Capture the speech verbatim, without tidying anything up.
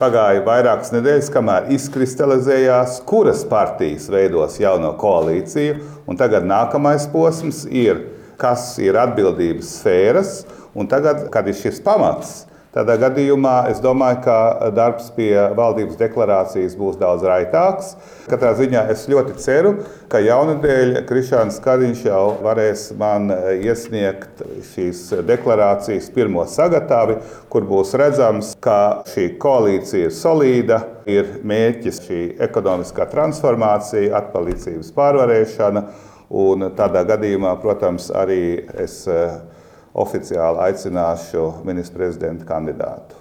Pagāja vairākas nedēļas, kamēr izkristalizējās, kuras partijas veidos jauno koalīciju. Un tagad nākamais posms ir, kas ir atbildības sfēras, un tagad, kad ir šis pamats, tādā gadījumā es domāju, ka darbs pie valdības deklarācijas būs daudz raitāks. Katrā ziņā es ļoti ceru, ka jaunadēļ Krišjāns Kariņš jau varēs man iesniegt šīs deklarācijas pirmo sagatavi, kur būs redzams, ka šī koalīcija ir solīda, ir mērķis šī ekonomiskā transformācija, atpalicības pārvarēšana, un tādā gadījumā, protams, arī es oficiāli aicināšu ministra prezidenta kandidātu.